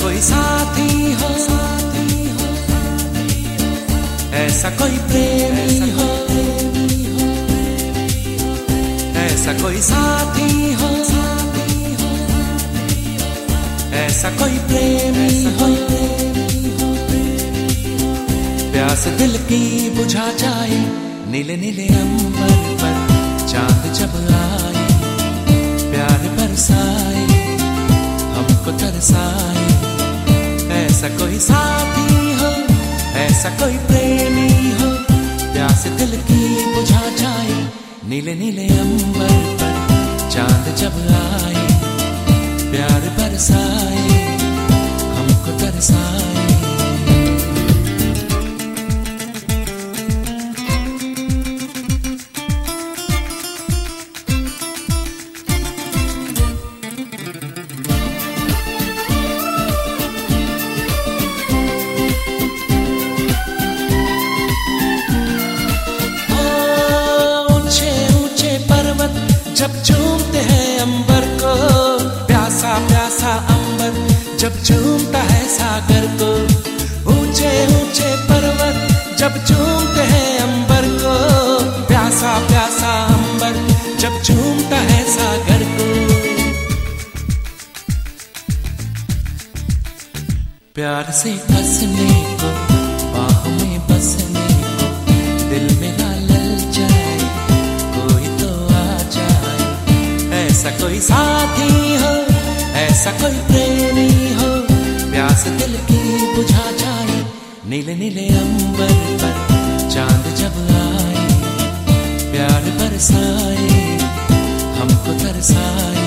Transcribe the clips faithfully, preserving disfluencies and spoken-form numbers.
कोई साथी हो, ऐसा कोई प्रेमी हो, ऐसा कोई साथी हो, ऐसा कोई प्रेमी हो, प्यास दिल की बुझा जाए नीले नीले अंबर पर चांद जब आए, प्यार बरसाए हमको तरसाए। ऐसा कोई साथी हो, ऐसा कोई प्रेमी हो, प्यास दिल की बुझा जाए नीले नीले अंबर पर चांद जब आए, प्यार बरसाए हमको तरसाए। जब चूमते हैं अंबर को, प्यासा प्यासा अंबर जब चूमता है सागर को, ऊंचे ऊंचे पर्वत जब चूमते हैं अंबर को, प्यासा प्यासा अंबर जब चूमता है सागर को। प्यार से कसने को, बाहों में बसने को, दिल मेरा ललचाए कोई तो आ जाए। ऐसा कोई साथी हो, ऐसा कोई प्रेमी हो, प्यास दिल की बुझा जाए नीले नीले अंबर पर चांद जब आए, प्यार बरसाए हमको तरसाए।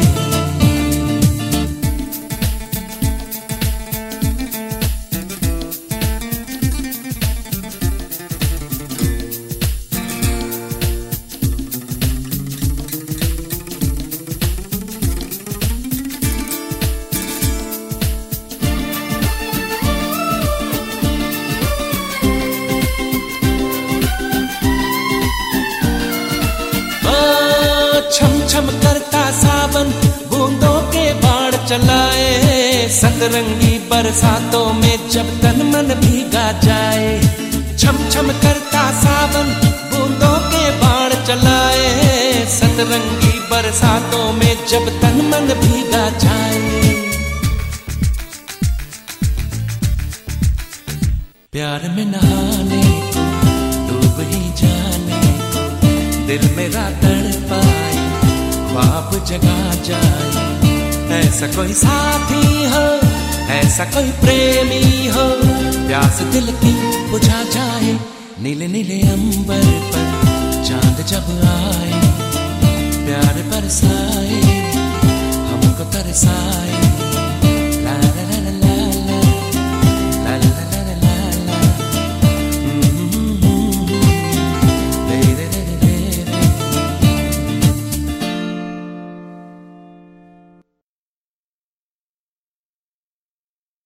छम छम करता सावन बूंदों के बाढ़ चलाए, सतरंगी बरसातों में जब तन मन भीगा जाए। छम छम करता सावन बूंदों के बाढ़ चलाए, सतरंगी बरसातों में जब तन मन भीगा जाए। प्यार में नहाने को, डूब ही जाने को, दिल मेरा तड़पाए ख्वाब जगा जाए। ऐसा कोई साथी हो, ऐसा कोई प्रेमी हो, प्यास दिल की बुझा जाए नीले नीले अंबर पर चांद जब आए, प्यार बरसाए हमको तरसाए।